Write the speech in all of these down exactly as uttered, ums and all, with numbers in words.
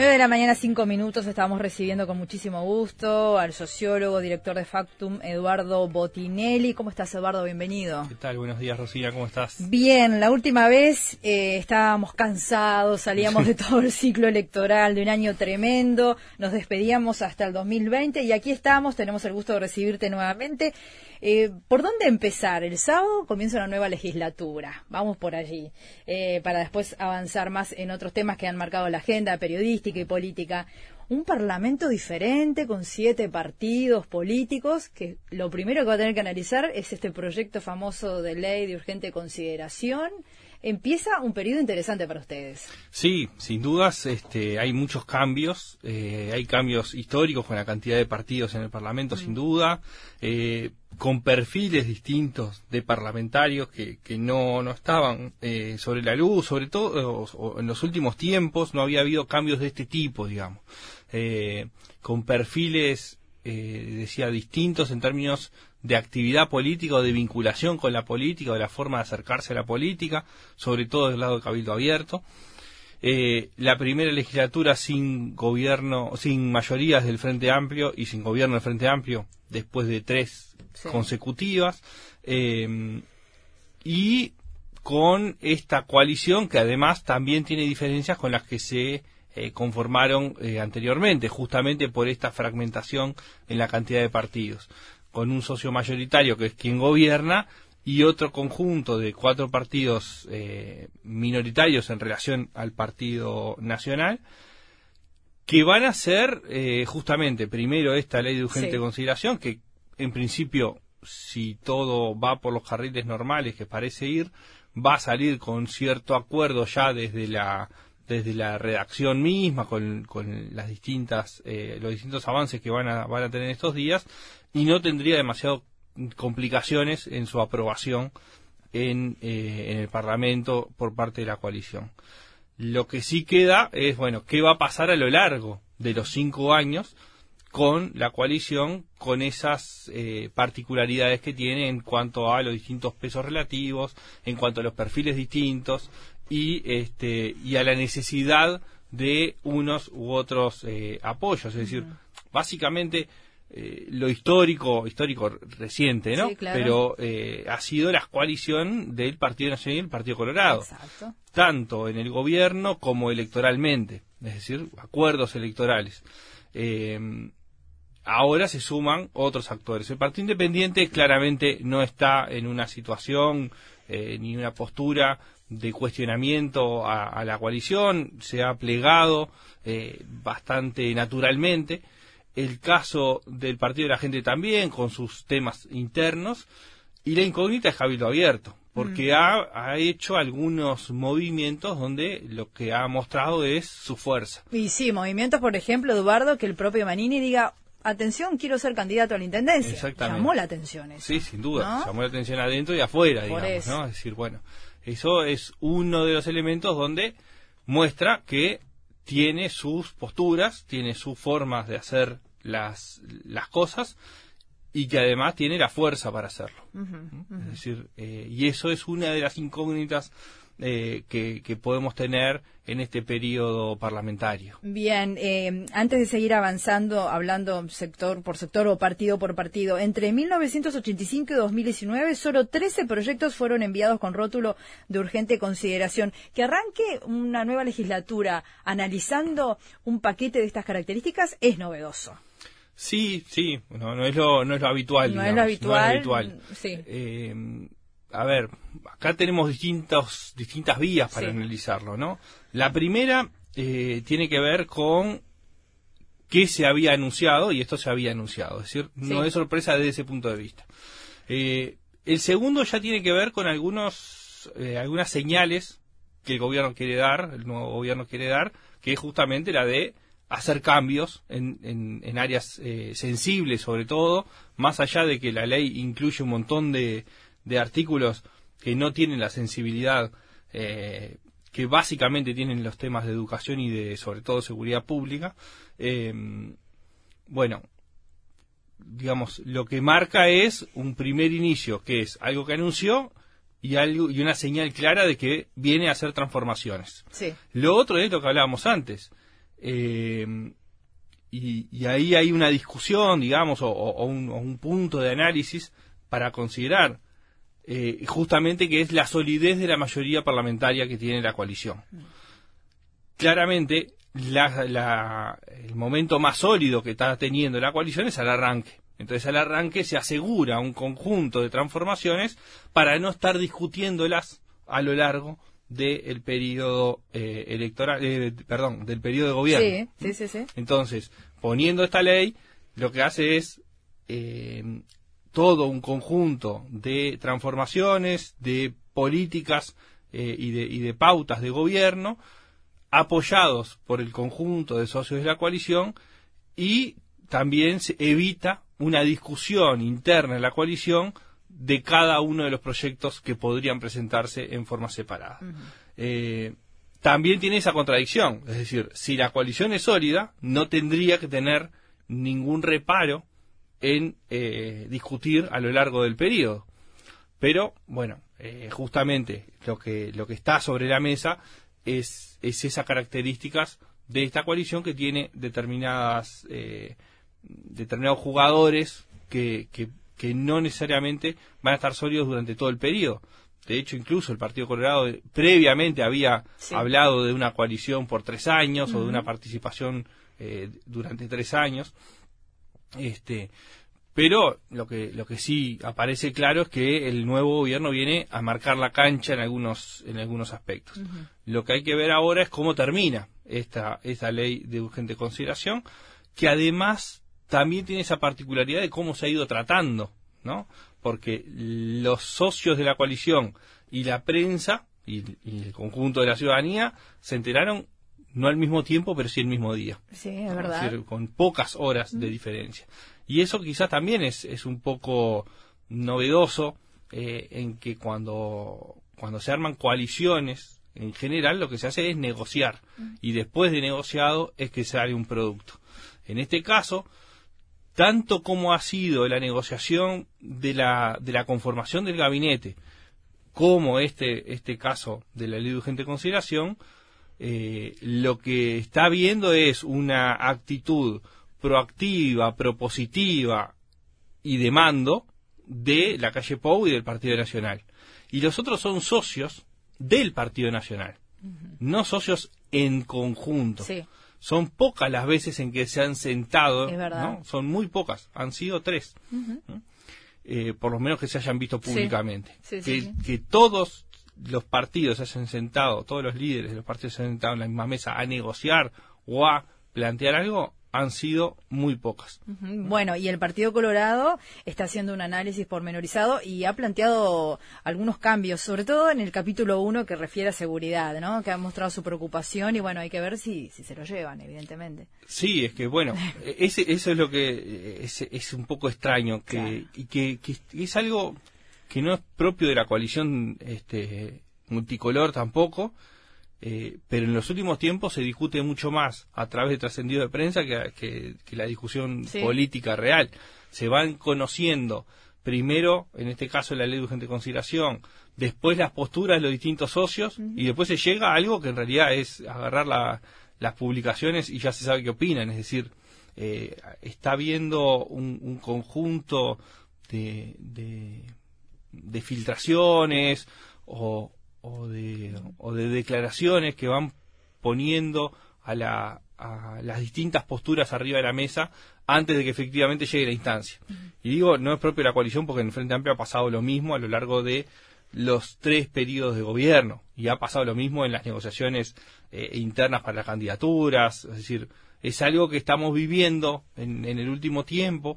nueve de la mañana, cinco minutos, estamos recibiendo con muchísimo gusto al sociólogo, director de Factum, Eduardo Botinelli. ¿Cómo estás, Eduardo? Bienvenido. ¿Qué tal? Buenos días, Rosina, ¿cómo estás? Bien, la última vez eh, estábamos cansados, salíamos de todo el ciclo electoral, de un año tremendo, nos despedíamos hasta el dos mil veinte y aquí estamos, tenemos el gusto de recibirte nuevamente. Eh, ¿Por dónde empezar? El sábado comienza una nueva legislatura, vamos por allí, eh, para después avanzar más en otros temas que han marcado la agenda periodística y política. Un parlamento diferente, con siete partidos políticos, que lo primero que va a tener que analizar es este proyecto famoso de ley de urgente consideración. Empieza un periodo interesante para ustedes. Sí, sin dudas, este, hay muchos cambios, eh, hay cambios históricos con la cantidad de partidos en el Parlamento, mm. sin duda, eh, con perfiles distintos de parlamentarios que, que no, no estaban eh, sobre la luz, sobre todo o, o en los últimos tiempos no había habido cambios de este tipo, digamos, eh, con perfiles, eh, decía, distintos en términos de actividad política o de vinculación con la política o de la forma de acercarse a la política, sobre todo del lado de Cabildo Abierto. Eh, la primera legislatura sin gobierno, sin mayorías del Frente Amplio y sin gobierno del Frente Amplio después de tres sí. consecutivas, eh, y con esta coalición que además también tiene diferencias con las que se eh, conformaron eh, anteriormente, justamente por esta fragmentación en la cantidad de partidos, con un socio mayoritario que es quien gobierna y otro conjunto de cuatro partidos eh, minoritarios en relación al Partido Nacional, que van a ser eh, justamente primero esta ley de urgente sí. consideración, que en principio, si todo va por los carriles normales que parece ir, va a salir con cierto acuerdo ya desde la desde la redacción misma, con, con las distintas eh, los distintos avances que van a van a tener estos días, y no tendría demasiado complicaciones en su aprobación en, eh, en el Parlamento por parte de la coalición. Lo que sí queda es, bueno, qué va a pasar a lo largo de los cinco años con la coalición, con esas eh, particularidades que tiene en cuanto a los distintos pesos relativos, en cuanto a los perfiles distintos y este y a la necesidad de unos u otros eh, apoyos. Es decir, uh-huh. básicamente Eh, lo histórico, histórico reciente, ¿no? Sí, claro. Pero eh, ha sido la coalición del Partido Nacional y el Partido Colorado. Exacto. Tanto en el gobierno como electoralmente, es decir, acuerdos electorales. Eh, ahora se suman otros actores. El Partido Independiente claramente no está en una situación eh, ni una postura de cuestionamiento a, a la coalición, se ha plegado eh, bastante naturalmente. El caso del Partido de la Gente también, con sus temas internos, y la incógnita es Cabildo Abierto, porque mm. ha, ha hecho algunos movimientos donde lo que ha mostrado es su fuerza. Y sí, movimientos, por ejemplo, Eduardo, que el propio Manini diga, atención, quiero ser candidato a la Intendencia. Exactamente. Llamó la atención eso. Sí, sin duda, ¿no? Llamó la atención adentro y afuera, por digamos, eso. ¿no? Es decir, bueno, eso es uno de los elementos donde muestra que tiene sus posturas, tiene sus formas de hacer las las cosas y que además tiene la fuerza para hacerlo. Uh-huh, uh-huh. Es decir, eh, y eso es una de las incógnitas eh, que, que podemos tener en este periodo parlamentario. Bien, eh, antes de seguir avanzando, hablando sector por sector o partido por partido, entre mil novecientos ochenta y cinco y dos mil diecinueve solo trece proyectos fueron enviados con rótulo de urgente consideración. Que arranque una nueva legislatura analizando un paquete de estas características es novedoso. Sí, sí, no, no es lo no es lo habitual. No digamos, es lo habitual. No es lo habitual. Sí. Eh, a ver, acá tenemos distintos, distintas vías para sí. analizarlo, ¿no? La primera eh, tiene que ver con qué se había anunciado, y esto se había anunciado, es decir, sí. no es sorpresa desde ese punto de vista. Eh, el segundo ya tiene que ver con algunos eh, algunas señales que el gobierno quiere dar, el nuevo gobierno quiere dar, que es justamente la de hacer cambios en, en, en áreas eh, sensibles, sobre todo, más allá de que la ley incluye un montón de de artículos que no tienen la sensibilidad eh, que básicamente tienen los temas de educación y de, sobre todo, seguridad pública. Eh, bueno, digamos, lo que marca es un primer inicio, que es algo que anunció y algo y una señal clara de que viene a hacer transformaciones. Sí. Lo otro es lo que hablábamos antes. Eh, y, y ahí hay una discusión, digamos, o, o, un, o un punto de análisis para considerar eh, justamente que es la solidez de la mayoría parlamentaria que tiene la coalición. Claramente, la, la, el momento más sólido que está teniendo la coalición es al arranque. Entonces, al arranque se asegura un conjunto de transformaciones para no estar discutiéndolas a lo largo del periodo eh, electoral, eh, perdón, del periodo de gobierno. Sí, sí, sí, sí. Entonces, poniendo esta ley, lo que hace es eh, todo un conjunto de transformaciones, de políticas eh, y, de, y de pautas de gobierno apoyados por el conjunto de socios de la coalición, y también se evita una discusión interna en la coalición de cada uno de los proyectos que podrían presentarse en forma separada. Uh-huh. Eh, también tiene esa contradicción, es decir, si la coalición es sólida, no tendría que tener ningún reparo en eh, discutir a lo largo del periodo. Pero, bueno, eh, justamente lo que, lo que está sobre la mesa es, es esas características de esta coalición que tiene determinadas eh, determinados jugadores que, que, que no necesariamente van a estar sólidos durante todo el periodo. De hecho, incluso el Partido Colorado previamente había sí. hablado de una coalición por tres años uh-huh. o de una participación eh, durante tres años. Este, pero lo que lo que sí aparece claro es que el nuevo gobierno viene a marcar la cancha en algunos en algunos aspectos. Uh-huh. Lo que hay que ver ahora es cómo termina esta esta ley de urgente consideración, que además también tiene esa particularidad de cómo se ha ido tratando, ¿no? Porque los socios de la coalición y la prensa y, y el conjunto de la ciudadanía se enteraron no al mismo tiempo, pero sí el mismo día. Sí, es verdad. Es decir, con pocas horas de diferencia. Y eso quizás también es, es un poco novedoso eh, en que cuando, cuando se arman coaliciones, en general lo que se hace es negociar. Y después de negociado es que sale un producto. En este caso, tanto como ha sido la negociación de la, de la conformación del gabinete, como este, este caso de la ley de urgente consideración, eh, lo que está viendo es una actitud proactiva, propositiva y de mando de la calle Pou y del Partido Nacional. Y los otros son socios del Partido Nacional, uh-huh. no socios en conjunto. Sí. Son pocas las veces en que se han sentado, ¿no? Son muy pocas, han sido tres, uh-huh. ¿no? eh, por lo menos que se hayan visto públicamente. Sí. Sí, que, sí, sí. que todos los partidos se hayan sentado, todos los líderes de los partidos se hayan sentado en la misma mesa a negociar o a plantear algo, han sido muy pocas. Uh-huh. Bueno, y el Partido Colorado está haciendo un análisis pormenorizado y ha planteado algunos cambios, sobre todo en el capítulo uno que refiere a seguridad, ¿no? Que ha mostrado su preocupación y bueno, hay que ver si, si se lo llevan, evidentemente. Sí, es que bueno, ese, eso es lo que es, es un poco extraño, que, claro. y que, que es algo que no es propio de la coalición este, multicolor tampoco. Eh, pero en los últimos tiempos se discute mucho más a través de trascendido de prensa que, que, que la discusión sí. política real. Se van conociendo primero, en este caso, la ley de urgente consideración, después las posturas de los distintos socios, uh-huh. y después se llega a algo que en realidad es agarrar la, las publicaciones y ya se sabe qué opinan. Es decir, eh, está habiendo un, un conjunto de, de, de filtraciones o o de o de declaraciones que van poniendo a la a las distintas posturas arriba de la mesa antes de que efectivamente llegue la instancia. Uh-huh. Y digo, no es propio de la coalición porque en el Frente Amplio ha pasado lo mismo a lo largo de los tres periodos de gobierno y ha pasado lo mismo en las negociaciones eh, internas para las candidaturas. Es decir, es algo que estamos viviendo en, en el último tiempo,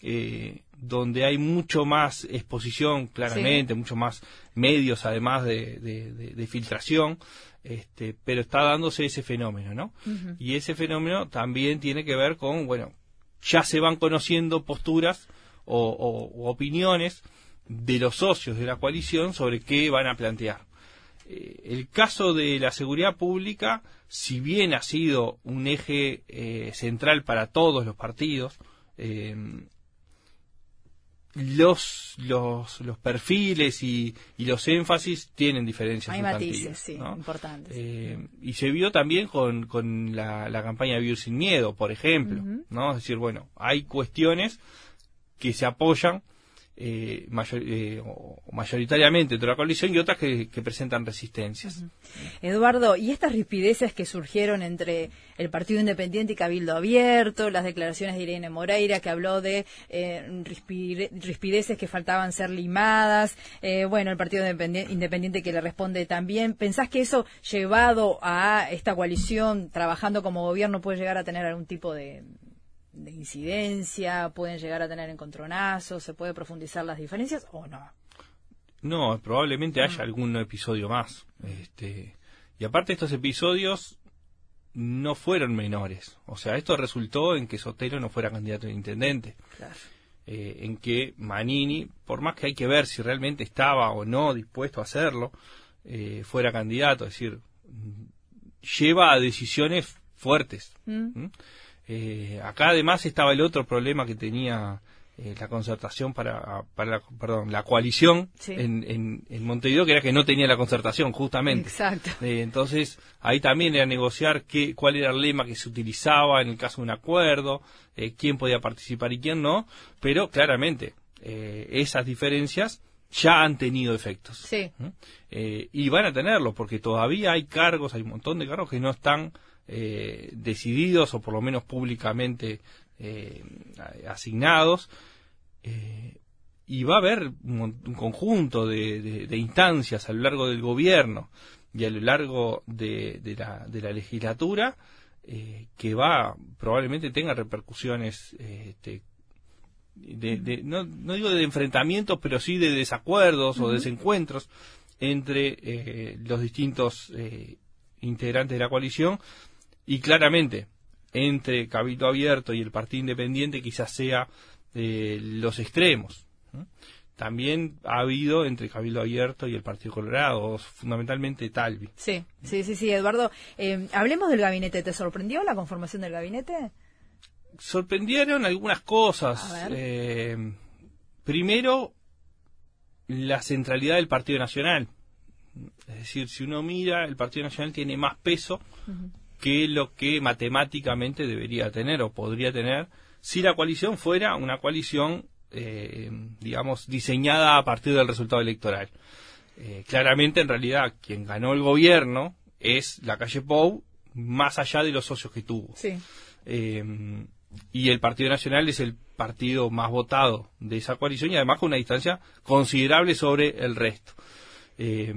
eh, donde hay mucho más exposición, claramente, sí. mucho más medios, además de, de, de, de filtración, este, pero está dándose ese fenómeno, ¿no? Uh-huh. Y ese fenómeno también tiene que ver con, bueno, ya se van conociendo posturas o, o, o opiniones de los socios de la coalición sobre qué van a plantear. Eh, el caso de la seguridad pública, si bien ha sido un eje eh, central para todos los partidos, eh, los los los perfiles y, y los énfasis tienen diferencias hay sustantivas, matices, sí, ¿no? importantes. Eh, y se vio también con, con la, la campaña Vivir sin Miedo, por ejemplo, uh-huh. ¿no? Es decir, bueno, hay cuestiones que se apoyan eh, mayor, eh, o mayoritariamente de la coalición y otras que, que presentan resistencias. Uh-huh. Eduardo, ¿y estas rispideces que surgieron entre el Partido Independiente y Cabildo Abierto, las declaraciones de Irene Moreira que habló de eh, rispide, rispideces que faltaban ser limadas, eh, bueno, el Partido Independiente, Independiente que le responde también, ¿pensás que eso llevado a esta coalición trabajando como gobierno puede llegar a tener algún tipo de... de incidencia, pueden llegar a tener encontronazos, se puede profundizar las diferencias o no? No, probablemente haya mm. algún episodio más. Este, y aparte estos episodios no fueron menores. O sea, esto resultó en que Sotelo no fuera candidato a intendente. Claro. Eh, en que Manini, por más que hay que ver si realmente estaba o no dispuesto a hacerlo, eh, fuera candidato. Es decir, lleva a decisiones fuertes. Mm. ¿Mm? Eh, acá además estaba el otro problema que tenía eh, la concertación para, para la, perdón, la coalición sí. en, en, en Montevideo, que era que no tenía la concertación, justamente. Exacto. Eh, entonces, ahí también era negociar qué, cuál era el lema que se utilizaba en el caso de un acuerdo, eh, quién podía participar y quién no, pero claramente eh, esas diferencias ya han tenido efectos. Sí. ¿Mm? Eh, y van a tenerlo, porque todavía hay cargos, hay un montón de cargos que no están Eh, decididos o por lo menos públicamente eh, asignados, eh, y va a haber un, un conjunto de, de, de instancias a lo largo del gobierno y a lo largo de, de, la, de la legislatura eh, que va probablemente tenga repercusiones eh, este, de, de, no, no digo de enfrentamientos, pero sí de desacuerdos uh-huh. o desencuentros entre eh, los distintos eh, integrantes de la coalición. Y claramente, entre Cabildo Abierto y el Partido Independiente quizás sea eh, los extremos. ¿no? También ha habido entre Cabildo Abierto y el Partido Colorado, fundamentalmente Talvi. Sí, sí, sí, sí, Eduardo. Eh, hablemos del gabinete. ¿Te sorprendió la conformación del gabinete? Sorprendieron algunas cosas. Eh, primero, la centralidad del Partido Nacional. Es decir, si uno mira, el Partido Nacional tiene más peso uh-huh. que lo que matemáticamente debería tener o podría tener si la coalición fuera una coalición, eh, digamos, diseñada a partir del resultado electoral. Eh, claramente, en realidad, quien ganó el gobierno es la calle Pou, más allá de los socios que tuvo. Sí. Eh, y el Partido Nacional es el partido más votado de esa coalición y además con una distancia considerable sobre el resto. Eh,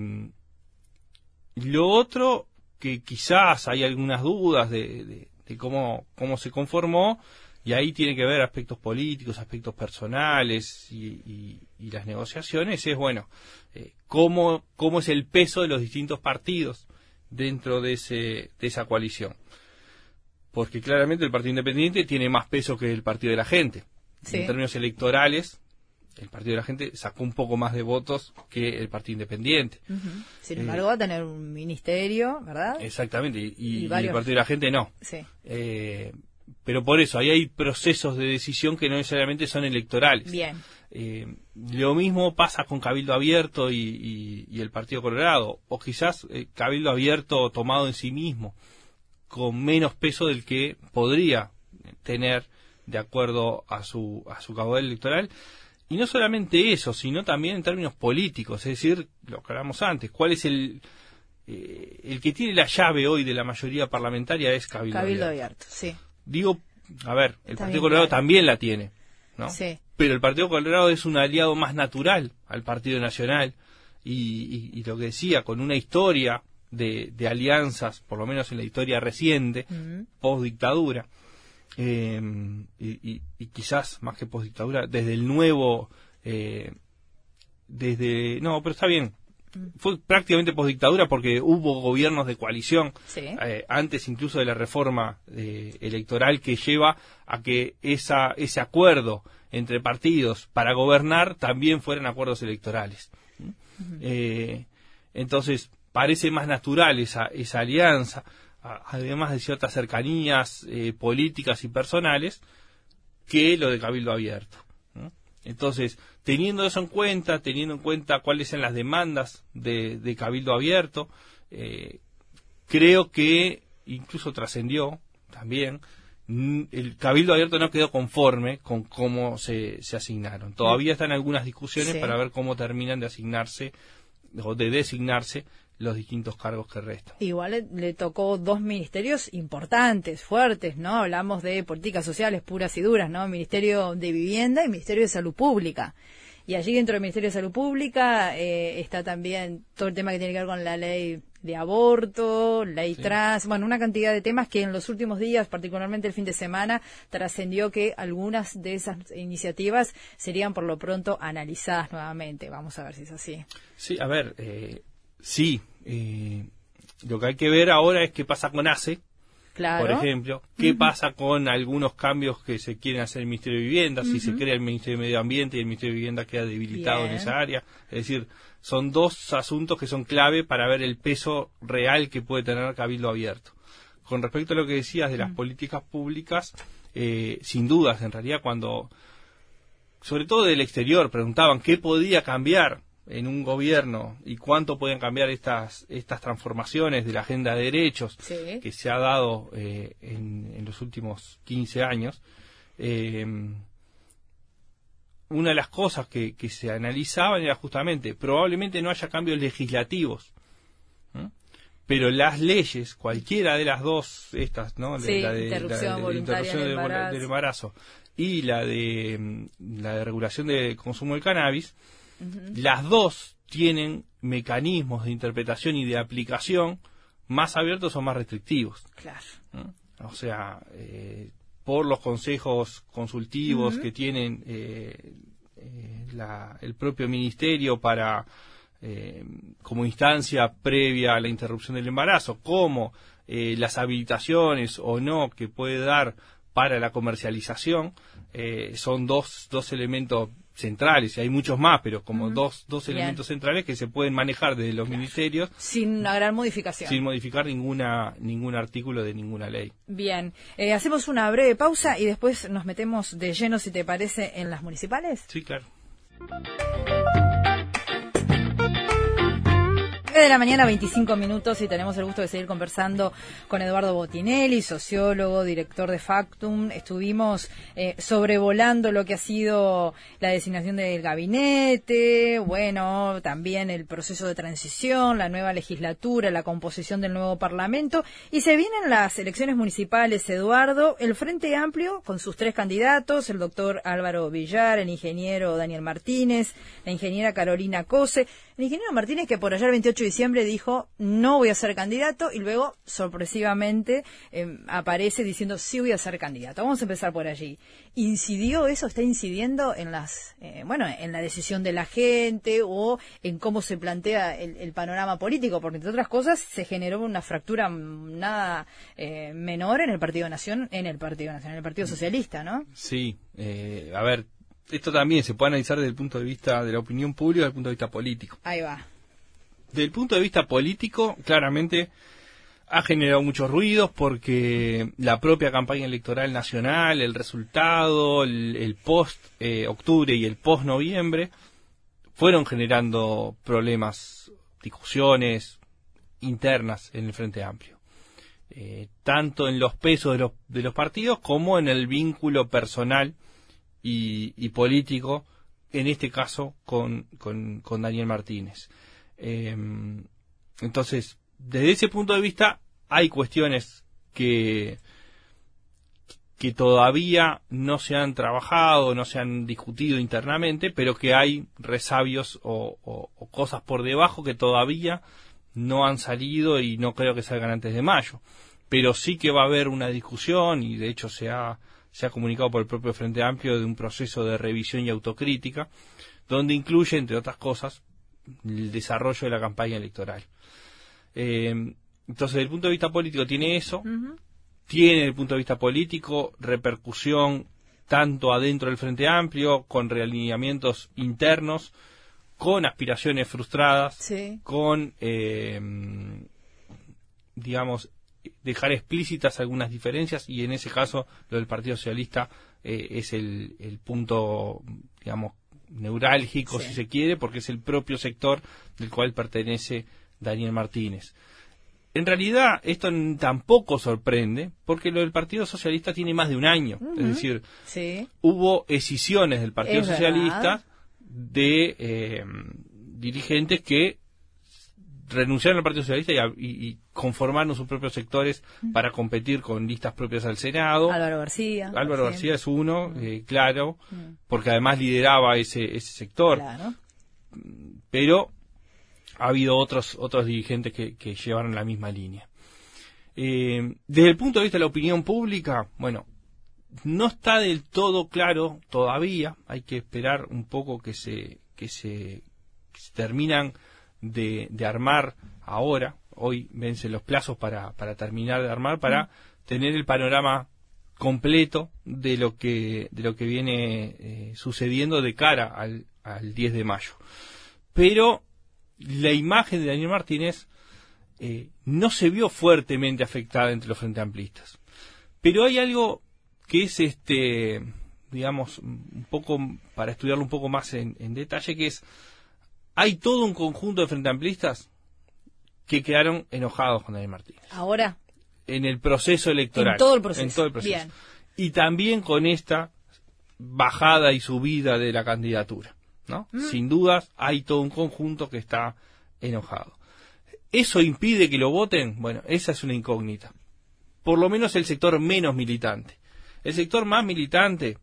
lo otro que quizás hay algunas dudas de, de, de cómo, cómo se conformó, y ahí tiene que ver aspectos políticos, aspectos personales y, y, y las negociaciones, es bueno, eh, cómo, cómo es el peso de los distintos partidos dentro de, ese, de esa coalición. Porque claramente el Partido Independiente tiene más peso que el Partido de la Gente. Sí. En términos electorales, el Partido de la Gente sacó un poco más de votos que el Partido Independiente. Uh-huh. Sin embargo, eh, va a tener un ministerio, ¿verdad? Exactamente, y, y, y, varios... y el Partido de la Gente no. Sí. Eh, pero por eso, ahí hay procesos de decisión que no necesariamente son electorales. Bien. Eh, lo mismo pasa con Cabildo Abierto y, y, y el Partido Colorado, o quizás eh, Cabildo Abierto tomado en sí mismo, con menos peso del que podría tener de acuerdo a su, a su caudal electoral. Y no solamente eso, sino también en términos políticos, es decir, lo que hablamos antes, ¿cuál es el eh, el que tiene la llave hoy de la mayoría parlamentaria? Es Cabildo, Cabildo Abierto. Abierto, sí. Digo, a ver, el Está Partido bien, Colorado claro. también la tiene, ¿no? Sí. Pero el Partido Colorado es un aliado más natural al Partido Nacional y, y, y lo que decía, con una historia de, de alianzas, por lo menos en la historia reciente, uh-huh. post-dictadura, eh, y, y, y quizás más que post-dictadura, desde el nuevo, eh, desde, no, pero está bien, fue prácticamente post-dictadura porque hubo gobiernos de coalición, sí. eh, antes incluso de la reforma eh, electoral que lleva a que esa ese acuerdo entre partidos para gobernar también fueran acuerdos electorales. Uh-huh. Eh, entonces, parece más natural esa, esa alianza, a, además de ciertas cercanías eh, políticas y personales, que lo de Cabildo Abierto. ¿no? Entonces, teniendo eso en cuenta, teniendo en cuenta cuáles son las demandas de, de Cabildo Abierto, eh, creo que incluso trascendió también, el Cabildo Abierto no quedó conforme con cómo se, se asignaron. Todavía están algunas discusiones sí. para ver cómo terminan de asignarse o de designarse los distintos cargos que restan. Igual le, le tocó dos ministerios importantes, fuertes, ¿no? Hablamos de políticas sociales puras y duras, ¿no? Ministerio de Vivienda y Ministerio de Salud Pública. Y allí dentro del Ministerio de Salud Pública eh, está también todo el tema que tiene que ver con la ley de aborto, ley sí. trans, bueno, una cantidad de temas que en los últimos días, particularmente el fin de semana, trascendió que algunas de esas iniciativas serían por lo pronto analizadas nuevamente. Vamos a ver si es así. Sí, a ver, eh, sí, eh, lo que hay que ver ahora es qué pasa con ACE, claro. por ejemplo, qué uh-huh. pasa con algunos cambios que se quieren hacer en el Ministerio de Vivienda, uh-huh. si se crea el Ministerio de Medio Ambiente y el Ministerio de Vivienda queda debilitado Bien. en esa área, es decir, son dos asuntos que son clave para ver el peso real que puede tener Cabildo Abierto. Con respecto a lo que decías de las uh-huh. políticas públicas, eh, sin dudas, en realidad, cuando, sobre todo del exterior, preguntaban qué podía cambiar en un gobierno y cuánto pueden cambiar estas estas transformaciones de la agenda de derechos sí. que se ha dado eh, en, en los últimos quince años, eh, una de las cosas que, que se analizaban era justamente, probablemente no haya cambios legislativos, ¿eh? pero las leyes, cualquiera de las dos, estas, ¿no? Sí, la de, interrupción la de, voluntaria interrupción del, del, embarazo. del embarazo y la de la de regulación del consumo del cannabis, uh-huh. las dos tienen mecanismos de interpretación y de aplicación más abiertos o más restrictivos. Claro. ¿Eh? O sea, eh, por los consejos consultivos uh-huh. que tienen eh, eh, la, el propio ministerio para eh, como instancia previa a la interrupción del embarazo, como eh, las habilitaciones o no que puede dar para la comercialización, eh, son dos, dos elementos centrales, y hay muchos más, pero como uh-huh. dos, dos elementos centrales que se pueden manejar desde los claro. ministerios sin una gran modificación, sin modificar ninguna ningún artículo de ninguna ley. Bien, eh, hacemos una breve pausa y después nos metemos de lleno, si te parece, en las municipales. Sí, claro. de la mañana, veinticinco minutos, y tenemos el gusto de seguir conversando con Eduardo Botinelli, sociólogo, director de Factum. Estuvimos eh, sobrevolando lo que ha sido la designación del gabinete, bueno, también el proceso de transición, la nueva legislatura, la composición del nuevo Parlamento, y se vienen las elecciones municipales, Eduardo. El Frente Amplio, con sus tres candidatos, el doctor Álvaro Villar, el ingeniero Daniel Martínez, la ingeniera Carolina Cose. El ingeniero Martínez, que por allá el veintiocho de diciembre dijo no voy a ser candidato, y luego sorpresivamente eh, aparece diciendo sí voy a ser candidato. Vamos a empezar por allí. ¿Incidió eso, está incidiendo en las eh, bueno en la decisión de la gente o en cómo se plantea el, el panorama político? Porque entre otras cosas se generó una fractura nada eh, menor en el Partido Nación, en el Partido Nacional, en el Partido Socialista, ¿no? Sí, eh, a ver, esto también se puede analizar desde el punto de vista de la opinión pública y desde el punto de vista político. Ahí va. Desde el punto de vista político, claramente ha generado muchos ruidos porque la propia campaña electoral nacional, el resultado, el, el post-octubre eh, y el post-noviembre fueron generando problemas, discusiones internas en el Frente Amplio. Eh, tanto en los pesos de los, de los partidos como en el vínculo personal y, y político, en este caso con, con, con Daniel Martínez. Eh, entonces, desde ese punto de vista, hay cuestiones que, que todavía no se han trabajado, no se han discutido internamente, pero que hay resabios o, o, o cosas por debajo que todavía no han salido y no creo que salgan antes de mayo. Pero sí que va a haber una discusión, y de hecho se ha, se ha comunicado por el propio Frente Amplio de un proceso de revisión y autocrítica, donde incluye, entre otras cosas, el desarrollo de la campaña electoral. Eh, entonces, desde el punto de vista político tiene eso, uh-huh. tiene desde el punto de vista político repercusión tanto adentro del Frente Amplio, con realineamientos internos, con aspiraciones frustradas, sí. con, eh, digamos, dejar explícitas algunas diferencias, y en ese caso lo del Partido Socialista eh, es el, el punto digamos, neurálgico, sí. si se quiere, porque es el propio sector del cual pertenece Daniel Martínez. En realidad, esto n- tampoco sorprende, porque lo del Partido Socialista tiene más de un año. Uh-huh. Es decir, sí. hubo escisiones del Partido es Socialista verdad. de eh, dirigentes que renunciaron al Partido Socialista y, a, y, y conformaron sus propios sectores uh-huh. para competir con listas propias al Senado. Álvaro García. Álvaro García es uno, uh-huh. eh, claro, uh-huh. porque además lideraba ese, ese sector. Claro. Pero ha habido otros otros dirigentes que, que llevaron la misma línea. Eh, desde el punto de vista de la opinión pública, bueno, no está del todo claro todavía. Hay que esperar un poco que se que se, que se terminan de, de armar ahora. Hoy vencen los plazos para, para terminar de armar, para mm. tener el panorama completo de lo que de lo que viene eh, sucediendo de cara al, al diez de mayo. Pero la imagen de Daniel Martínez eh, no se vio fuertemente afectada entre los frente amplistas. Pero hay algo que es, este digamos, un poco para estudiarlo un poco más en, en detalle, que es, hay todo un conjunto de frente amplistas que quedaron enojados con Daniel Martínez. Ahora. En el proceso electoral. En todo el proceso. En todo el proceso. Bien. Y también con esta bajada y subida de la candidatura, ¿no? Mm. Sin dudas, hay todo un conjunto que está enojado. ¿Eso impide que lo voten? Bueno, esa es una incógnita. Por lo menos el sector menos militante. El sector más militante,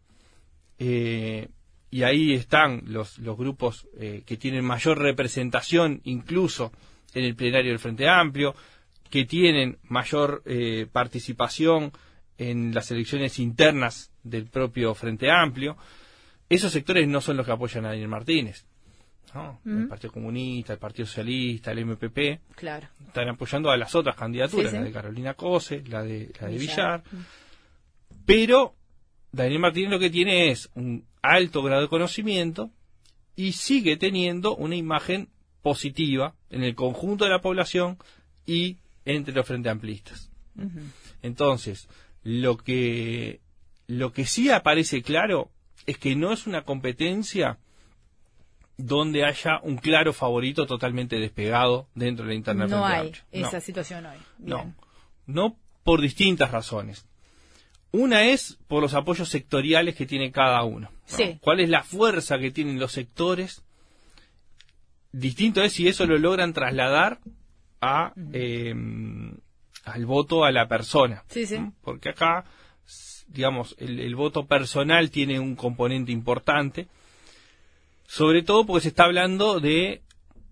eh, y ahí están los, los grupos eh, que tienen mayor representación, incluso en el plenario del Frente Amplio, que tienen mayor eh, participación en las elecciones internas del propio Frente Amplio. Esos sectores no son los que apoyan a Daniel Martínez, ¿no? Uh-huh. El Partido Comunista, el Partido Socialista, el M P P, claro. están apoyando a las otras candidaturas, sí, sí. la de Carolina Cose, la de, la de Villar. Villar. Uh-huh. Pero Daniel Martínez lo que tiene es un alto grado de conocimiento y sigue teniendo una imagen positiva en el conjunto de la población y entre los frente amplistas. Uh-huh. Entonces, lo que lo que sí aparece claro es que no es una competencia donde haya un claro favorito totalmente despegado dentro de la interna del no Frente hay Amplio. esa no. situación hoy. Bien. No, no por distintas razones. Una es por los apoyos sectoriales que tiene cada uno, ¿no? Sí. ¿Cuál es la fuerza que tienen los sectores? Distinto es si eso lo logran trasladar a uh-huh. eh, al voto a la persona. Sí, sí. ¿no? Porque acá, digamos, el, el voto personal tiene un componente importante, sobre todo porque se está hablando de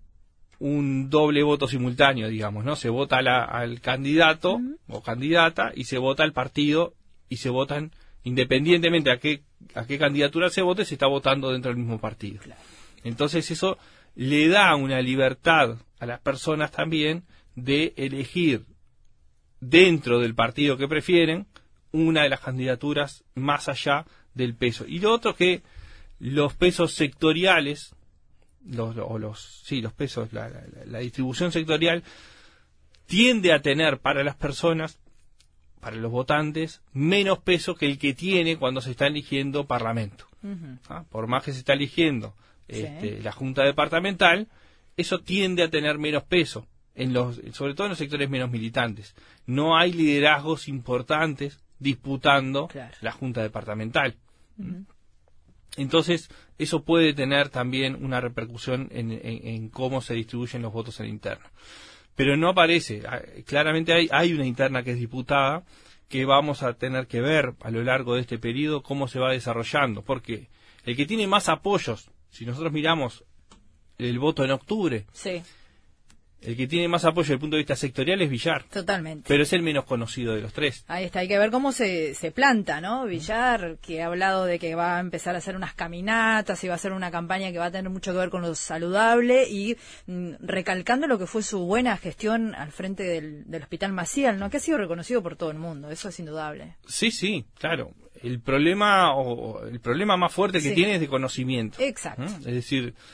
un doble voto simultáneo, digamos, ¿no? Se vota la, al candidato uh-huh. o candidata y se vota al partido y se votan independientemente a qué a qué candidatura se vote, se está votando dentro del mismo partido. Claro. Entonces eso le da una libertad a las personas también de elegir dentro del partido que prefieren una de las candidaturas más allá del peso. Y lo otro que los pesos sectoriales, los, o los, sí, los pesos, la, la, la distribución sectorial tiende a tener para las personas, para los votantes, menos peso que el que tiene cuando se está eligiendo parlamento. Uh-huh. ¿Ah? Por más que se está eligiendo este, sí. la Junta Departamental, eso tiende a tener menos peso, en los, sobre todo en los sectores menos militantes. No hay liderazgos importantes disputando claro. la Junta Departamental. Uh-huh. Entonces, eso puede tener también una repercusión en, en, en cómo se distribuyen los votos en la interna. Pero no aparece. Claramente hay, hay una interna que es diputada, que vamos a tener que ver a lo largo de este periodo cómo se va desarrollando. Porque el que tiene más apoyos, si nosotros miramos el voto en octubre, sí. el que tiene más apoyo desde el punto de vista sectorial es Villar. Totalmente. Pero es el menos conocido de los tres. Ahí está, hay que ver cómo se, se planta, ¿no? Villar, que ha hablado de que va a empezar a hacer unas caminatas y va a hacer una campaña que va a tener mucho que ver con lo saludable y mm, recalcando lo que fue su buena gestión al frente del, del Hospital Maciel, ¿no? Que ha sido reconocido por todo el mundo, eso es indudable. Sí, sí, claro. El problema o el problema más fuerte que sí. tiene es de conocimiento. Exacto. ¿Mm? Es decir,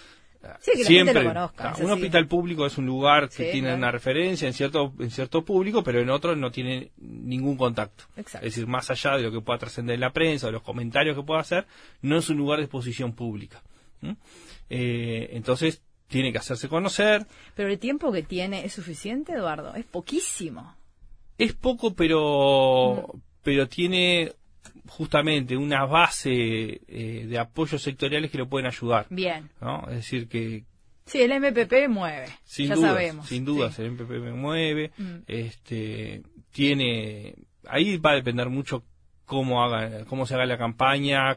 Sí, que la siempre, gente lo conozca. Claro, un hospital público es un lugar que sí, tiene claro. una referencia en cierto en cierto público, pero en otros no tiene ningún contacto. Exacto. Es decir, más allá de lo que pueda trascender en la prensa o los comentarios que pueda hacer, no es un lugar de exposición pública. ¿Mm? Eh, entonces, tiene que hacerse conocer. Pero el tiempo que tiene, ¿es suficiente, Eduardo? Es poquísimo. Es poco, pero, mm. pero tiene justamente una base eh, de apoyos sectoriales que lo pueden ayudar. Bien. ¿No? Es decir, que... Sí, el M P P mueve, sin ya dudas, sabemos. Sin dudas, sí. el M P P mueve. Mm. Este, tiene... Ahí va a depender mucho cómo haga, cómo se haga la campaña,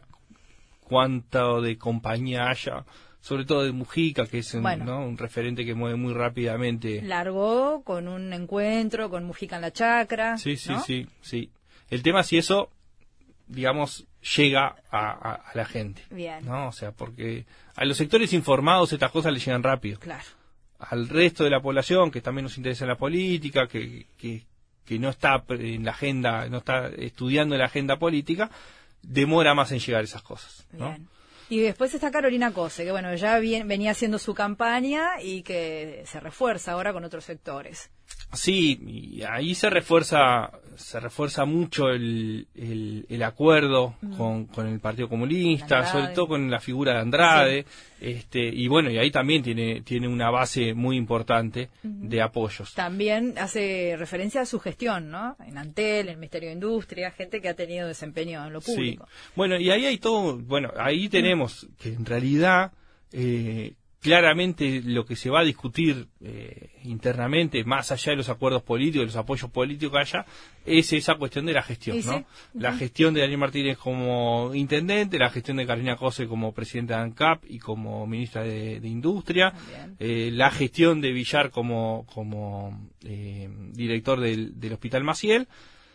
cuánto de compañía haya, sobre todo de Mujica, que es un, bueno, ¿no? un referente que mueve muy rápidamente. Largó con un encuentro con Mujica en la chacra. Sí, sí, ¿no? sí, sí. El tema es si eso, digamos, llega a, a, a la gente. Bien. ¿No? O sea, porque a los sectores informados estas cosas les llegan rápido. Claro. Al resto de la población, que también nos interesa en la política, que, que, que no está en la agenda, no está estudiando la agenda política, demora más en llegar esas cosas, ¿no? Bien. Y después está Carolina Cose, que bueno, ya bien, venía haciendo su campaña y que se refuerza ahora con otros sectores. Sí, y ahí se refuerza se refuerza mucho el, el, el acuerdo mm. con, con el Partido Comunista, Andrade. Sobre todo con la figura de Andrade, sí. este y bueno, y ahí también tiene tiene una base muy importante uh-huh. de apoyos. También hace referencia a su gestión, ¿no? En Antel, en el Ministerio de Industria, gente que ha tenido desempeño en lo público. Sí. Bueno, y ahí hay todo, bueno, ahí tenemos uh-huh. que en realidad... Eh, claramente lo que se va a discutir eh, internamente, más allá de los acuerdos políticos, de los apoyos políticos que haya, es esa cuestión de la gestión, ¿no? Sí. Uh-huh. La gestión de Daniel Martínez como intendente, la gestión de Carolina Cose como presidenta de ANCAP y como ministra de, de Industria, eh, la gestión de Villar como, como eh, director del, del Hospital Maciel,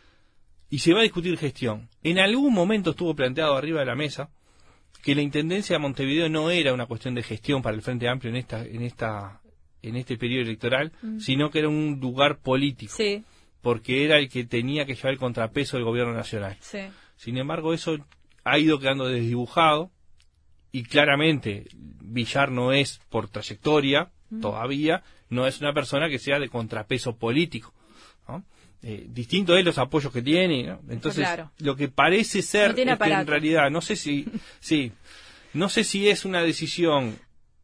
y se va a discutir gestión. En algún momento estuvo planteado arriba de la mesa que la Intendencia de Montevideo no era una cuestión de gestión para el Frente Amplio en esta en esta en este periodo electoral, mm. sino que era un lugar político, sí. porque era el que tenía que llevar el contrapeso del gobierno nacional. Sí. Sin embargo, eso ha ido quedando desdibujado y claramente Villar no es, por trayectoria, mm. todavía, no es una persona que sea de contrapeso político, ¿no? Eh, distinto es los apoyos que tiene, ¿no? Entonces claro. lo que parece ser no es que en realidad no sé si sí no sé si es una decisión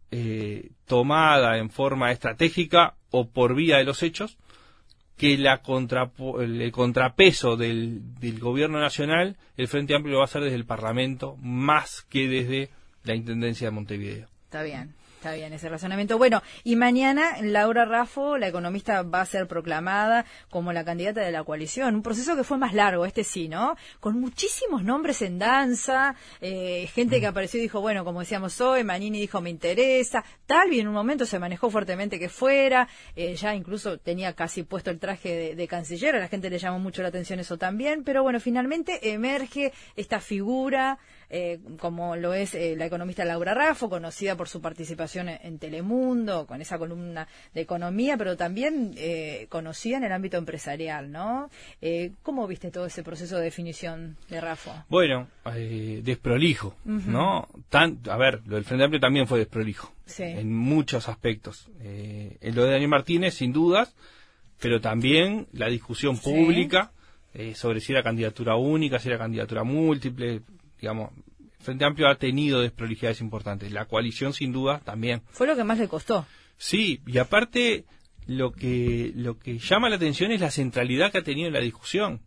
eh, tomada en forma estratégica o por vía de los hechos, que la contra, el, el contrapeso del, del gobierno nacional, el Frente Amplio lo va a hacer desde el Parlamento más que desde la Intendencia de Montevideo. Está bien. Está bien ese razonamiento. Bueno, y mañana Laura Raffo, la economista, va a ser proclamada como la candidata de la coalición. Un proceso que fue más largo, este sí, ¿no? Con muchísimos nombres en danza, eh, gente que apareció y dijo, bueno, como decíamos hoy, Manini dijo, me interesa. Talvi en un momento se manejó fuertemente que fuera, eh, ya incluso tenía casi puesto el traje de, de canciller, a la gente le llamó mucho la atención eso también, pero bueno, finalmente emerge esta figura, eh, como lo es eh, la economista Laura Raffo, conocida por su participación en Telemundo, con esa columna de economía, pero también eh, conocida en el ámbito empresarial, ¿no? Eh, ¿Cómo viste todo ese proceso de definición de Raffo? Bueno, eh, desprolijo, uh-huh. ¿no? Tan, a ver, lo del Frente Amplio también fue desprolijo, sí. en muchos aspectos. Eh, en lo de Daniel Martínez, sin dudas, pero también la discusión pública sí. eh, sobre si era candidatura única, si era candidatura múltiple, digamos... Frente Amplio ha tenido desprolijidades importantes. La coalición, sin duda, también. Fue lo que más le costó. Sí, y aparte, lo que lo que llama la atención es la centralidad que ha tenido en la discusión.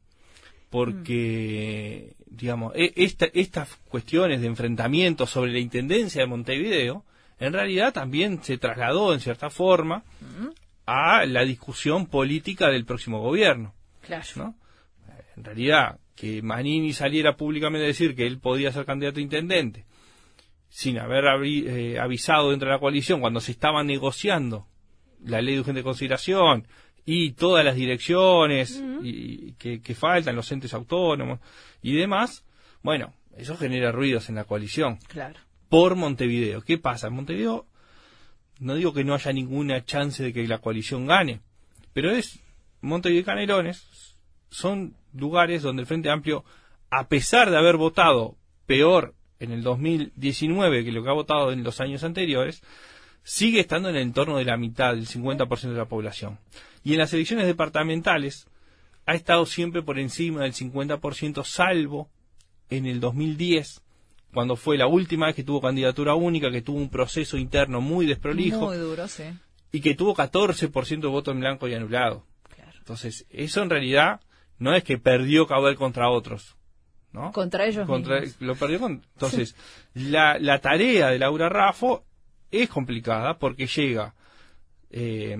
Porque, mm. digamos, esta, estas cuestiones de enfrentamiento sobre la Intendencia de Montevideo, en realidad también se trasladó, en cierta forma, mm. a la discusión política del próximo gobierno. Claro. ¿No? En realidad... que Manini saliera públicamente a decir que él podía ser candidato a intendente sin haber abri, eh, avisado dentro de la coalición cuando se estaba negociando la ley de urgente consideración y todas las direcciones uh-huh. y, que, que faltan, los entes autónomos y demás, bueno, eso genera ruidos en la coalición. Claro. Por Montevideo. ¿Qué pasa? En Montevideo no digo que no haya ninguna chance de que la coalición gane, pero es Montevideo y Canelones son lugares donde el Frente Amplio, a pesar de haber votado peor en el dos mil diecinueve que lo que ha votado en los años anteriores, sigue estando en el entorno de la mitad, del cincuenta por ciento de la población. Y en las elecciones departamentales ha estado siempre por encima del cincuenta por ciento, salvo en el dos mil diez, cuando fue la última vez que tuvo candidatura única, que tuvo un proceso interno muy desprolijo. Muy duro, sí. Y que tuvo catorce por ciento de voto en blanco y anulado. Claro. Entonces, eso en realidad no es que perdió caudal contra otros, ¿no? Contra ellos contra, mismos. Lo perdió con, entonces, sí. la, la tarea de Laura Raffo es complicada porque llega, eh,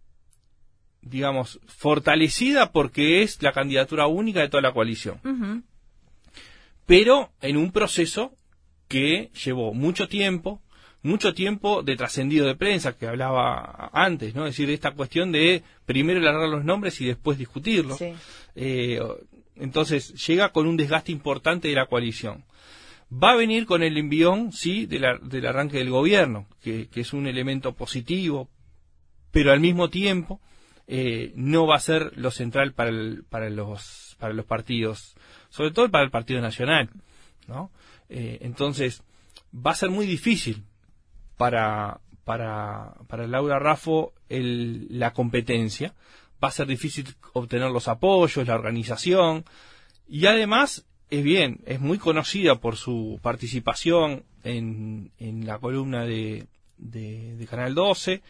digamos, fortalecida porque es la candidatura única de toda la coalición. Uh-huh. Pero en un proceso que llevó mucho tiempo, mucho tiempo de trascendido de prensa, que hablaba antes, ¿no? Es decir, esta cuestión de primero largar los nombres y después discutirlos. Sí. Eh, entonces, llega con un desgaste importante de la coalición. Va a venir con el envión, sí, de la, del arranque del gobierno, que, que es un elemento positivo, pero al mismo tiempo eh, no va a ser lo central para, el, para, los, para los partidos, sobre todo para el Partido Nacional, ¿no? Eh, entonces, va a ser muy difícil para, para, para Laura Raffo el, la competencia, va a ser difícil obtener los apoyos, la organización, y además, es bien, es muy conocida por su participación en, en la columna de, de, de Canal doce,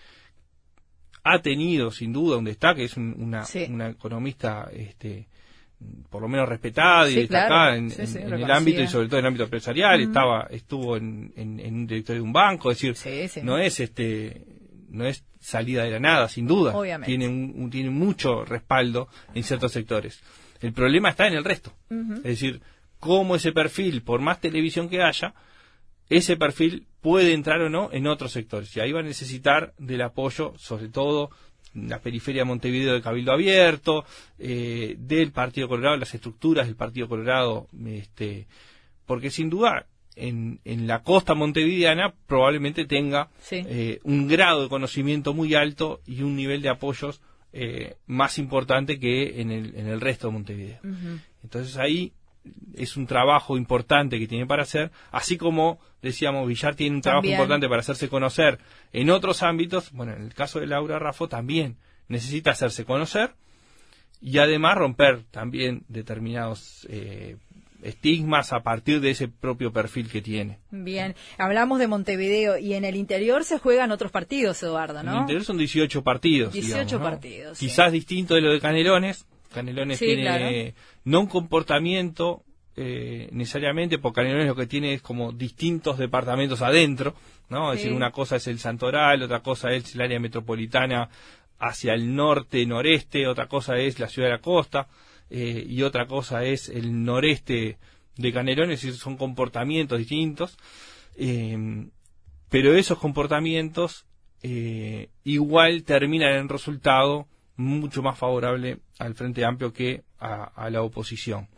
ha tenido sin duda un destaque, es un, una, sí. una economista este, por lo menos respetada y sí, destacada claro. en, sí, en, sí, en el ámbito y sobre todo en el ámbito empresarial. Uh-huh. Estaba estuvo en, en, en un directorio de un banco, es decir, sí, sí. no es este no es salida de la nada, sin duda. Obviamente. Tiene un, un, tiene mucho respaldo en ciertos sectores. El problema está en el resto. Uh-huh. Es decir, cómo ese perfil, por más televisión que haya, ese perfil puede entrar o no en otros sectores. Y ahí va a necesitar del apoyo, sobre todo en la periferia de Montevideo, de Cabildo Abierto, eh, del Partido Colorado, las estructuras del Partido Colorado, este, porque sin duda en, en la costa montevideana probablemente tenga sí. eh, un grado de conocimiento muy alto y un nivel de apoyos eh, más importante que en el, en el resto de Montevideo. Uh-huh. Entonces ahí es un trabajo importante que tiene para hacer, así como decíamos, Villar tiene un trabajo también. importante para hacerse conocer en otros ámbitos. Bueno, en el caso de Laura Raffo también necesita hacerse conocer y además romper también determinados eh, estigmas a partir de ese propio perfil que tiene. Bien, hablamos de Montevideo y en el interior se juegan otros partidos, Eduardo, ¿no? En el interior son dieciocho partidos. dieciocho digamos, ¿no? partidos. Quizás sí. distinto de lo de Canelones. Canelones sí, tiene claro. no un comportamiento eh, necesariamente, porque Canelones lo que tiene es como distintos departamentos adentro, ¿no? Es sí. decir, una cosa es el Santoral, otra cosa es el área metropolitana hacia el norte, noreste, otra cosa es la ciudad de la costa, eh, y otra cosa es el noreste de Canelones, es decir, son comportamientos distintos, eh, pero esos comportamientos eh, igual terminan en resultado mucho más favorable al Frente Amplio que a, a la oposición.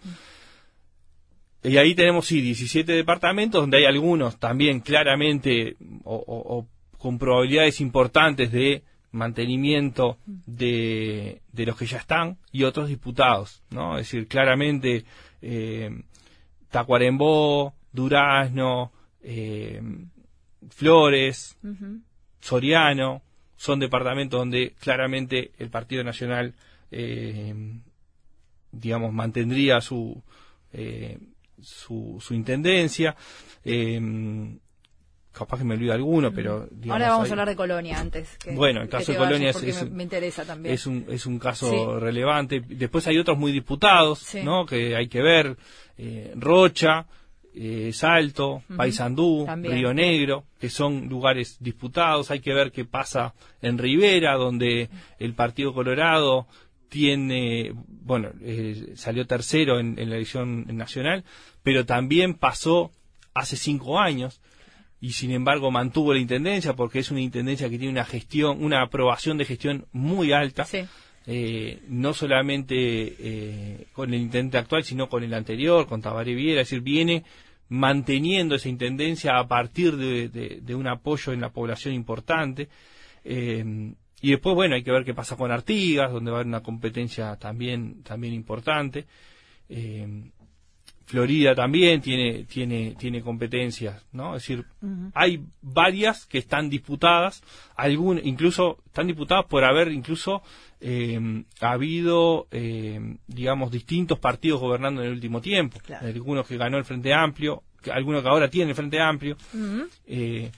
Mm. Y ahí tenemos, sí, diecisiete departamentos, donde hay algunos también claramente o, o, o con probabilidades importantes de mantenimiento de, de los que ya están y otros diputados, ¿no? Es decir, claramente eh, Tacuarembó, Durazno, eh, Flores, uh-huh. Soriano, son departamentos donde claramente el Partido Nacional, eh, digamos, mantendría su, eh, su, su intendencia. Eh, capaz que me olvido alguno, pero... Digamos, ahora vamos hay... a hablar de Colonia antes. Que, bueno, el caso de Colonia es, es, me, me interesa también. Es, un, es un caso sí. relevante. Después hay otros muy diputados, sí. ¿no? Que hay que ver. Eh, Rocha, eh, Salto, uh-huh. Paysandú, también. Río Negro, que son lugares disputados. Hay que ver qué pasa en Rivera, donde el Partido Colorado tiene, bueno, eh, salió tercero en, en la elección nacional, pero también pasó hace cinco años y sin embargo mantuvo la intendencia porque es una intendencia que tiene una gestión, una aprobación de gestión muy alta. Sí. Eh, no solamente eh, con el intendente actual, sino con el anterior, con Tabaré Viera, es decir, viene manteniendo esa intendencia a partir de, de, de un apoyo en la población importante. Eh, y después, bueno, hay que ver qué pasa con Artigas, donde va a haber una competencia también, también importante. Eh, Florida también tiene tiene tiene competencias, ¿no? Es decir, uh-huh. hay varias que están disputadas, algún incluso están disputadas por haber incluso eh, habido, eh, digamos, distintos partidos gobernando en el último tiempo. Claro. Algunos que ganó el Frente Amplio, algunos que ahora tienen el Frente Amplio. Uh-huh. Eh,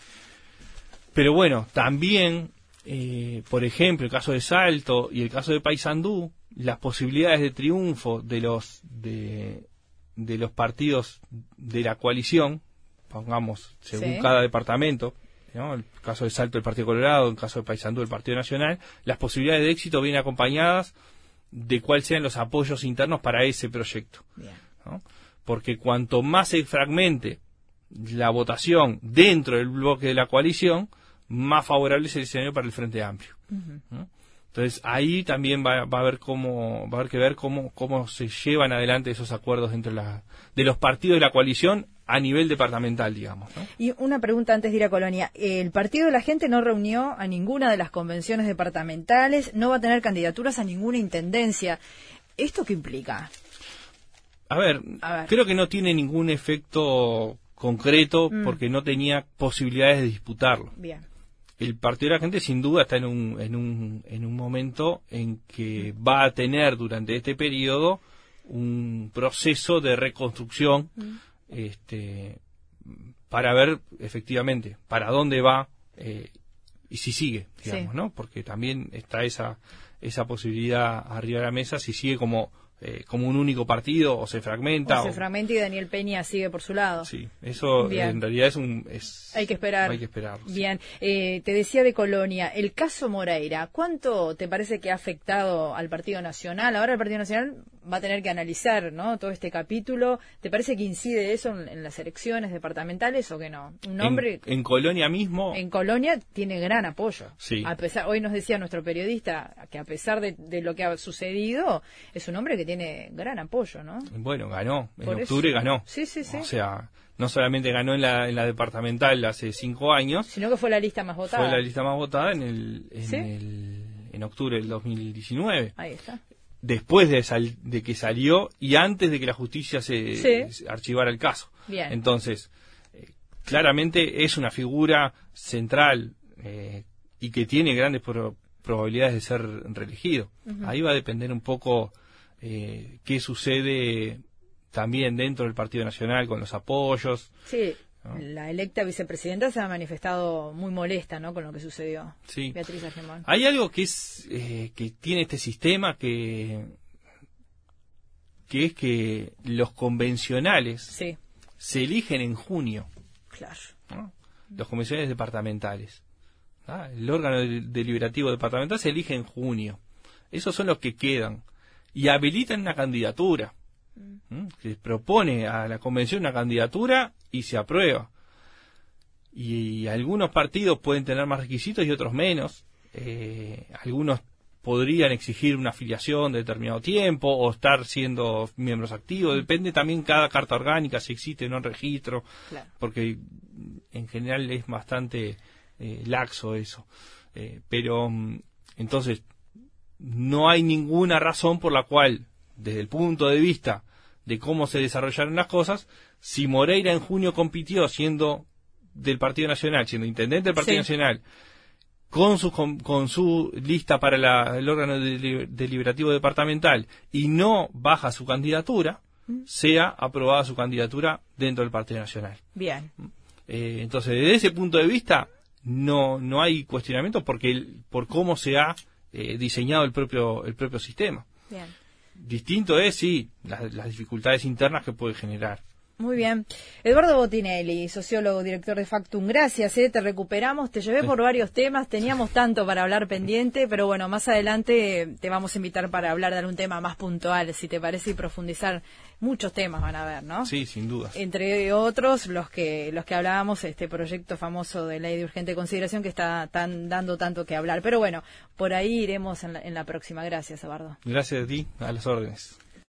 pero bueno, también, eh, por ejemplo, el caso de Salto y el caso de Paysandú, las posibilidades de triunfo de los de de los partidos de la coalición, pongamos, según sí. cada departamento, ¿no? El caso de Salto del Partido Colorado, el caso de Paysandú del Partido Nacional, las posibilidades de éxito vienen acompañadas de cuáles sean los apoyos internos para ese proyecto, ¿no? Porque cuanto más se fragmente la votación dentro del bloque de la coalición, más favorable es el escenario para el Frente Amplio, uh-huh. ¿no? Entonces ahí también va, va a haber cómo va a haber que ver cómo cómo se llevan adelante esos acuerdos entre la, de los partidos de la coalición a nivel departamental, digamos, ¿no? Y una pregunta antes de ir a Colonia. El Partido de la Gente no reunió a ninguna de las convenciones departamentales, no va a tener candidaturas a ninguna intendencia. ¿Esto qué implica? A ver, a ver. creo que no tiene ningún efecto concreto mm. porque no tenía posibilidades de disputarlo. Bien. El Partido de la Gente sin duda está en un, en un, en un momento en que va a tener durante este periodo un proceso de reconstrucción mm. este, para ver efectivamente para dónde va eh, y si sigue, digamos, sí. ¿no? Porque también está esa, esa posibilidad arriba de la mesa, si sigue como... Eh, como un único partido o se fragmenta. O se o... fragmenta y Daniel Peña sigue por su lado. Sí, eso Bien. en realidad es un... Es... Hay que esperar. Hay que esperar. Bien, sí. eh, te decía de Colonia, el caso Moreira, ¿cuánto te parece que ha afectado al Partido Nacional? Ahora el Partido Nacional va a tener que analizar, ¿no?, todo este capítulo. ¿Te parece que incide eso en, en las elecciones departamentales o que no? Un hombre... En, en Colonia mismo... En Colonia tiene gran apoyo. Sí. A pesar, hoy nos decía nuestro periodista que a pesar de, de lo que ha sucedido, es un hombre que tiene tiene gran apoyo, ¿no? Bueno, ganó. En Por octubre eso. ganó. Sí, sí, sí. O sea, no solamente ganó en la, en la departamental hace cinco años, sino que fue la lista más votada. Fue la lista más votada en el en, ¿Sí? el, en octubre del dos mil diecinueve. Ahí está. Después de, sal, de que salió y antes de que la justicia se, sí. se archivara el caso. Bien. Entonces, eh, claramente es una figura central eh, y que tiene grandes pro, probabilidades de ser reelegido. Uh-huh. Ahí va a depender un poco eh, qué sucede también dentro del Partido Nacional con los apoyos. Sí, ¿no? La electa vicepresidenta se ha manifestado muy molesta, ¿no?, con lo que sucedió. Sí. Beatriz Argemón. Hay algo que es eh, que tiene este sistema que que es que los convencionales sí. se eligen en junio. Claro. ¿No? Los convencionales departamentales. ¿Ah? El órgano deliberativo departamental se elige en junio. Esos son los que quedan. Y habilitan una candidatura. ¿Mm? Que propone a la convención una candidatura y se aprueba. Y algunos partidos pueden tener más requisitos y otros menos. Eh, algunos podrían exigir una afiliación de determinado tiempo o estar siendo miembros activos. Depende también cada carta orgánica si existe o no registro. Claro. Porque en general es bastante eh, laxo eso. Eh, pero entonces no hay ninguna razón por la cual, desde el punto de vista de cómo se desarrollaron las cosas, si Moreira en junio compitió siendo del Partido Nacional, siendo intendente del Partido sí. Nacional, con su con, con su lista para la, el órgano de, deliberativo departamental y no baja su candidatura, ¿Mm? sea aprobada su candidatura dentro del Partido Nacional. Bien. Eh, entonces, desde ese punto de vista, no no hay cuestionamiento porque el, por cómo se ha eh, diseñado el propio el propio sistema. Bien. Distinto es, sí, las, las dificultades internas que puede generar. Muy bien. Eduardo Botinelli, sociólogo, director de Factum, gracias, ¿eh? Te recuperamos, te llevé por varios temas, teníamos tanto para hablar pendiente, pero bueno, más adelante te vamos a invitar para hablar de algún tema más puntual, si te parece, y profundizar. Muchos temas van a haber, ¿no? Sí, sin duda. Entre otros, los que los que hablábamos, este proyecto famoso de ley de urgente consideración que está tan dando tanto que hablar. Pero bueno, por ahí iremos en la, en la próxima. Gracias, Eduardo. Gracias a ti, a las órdenes.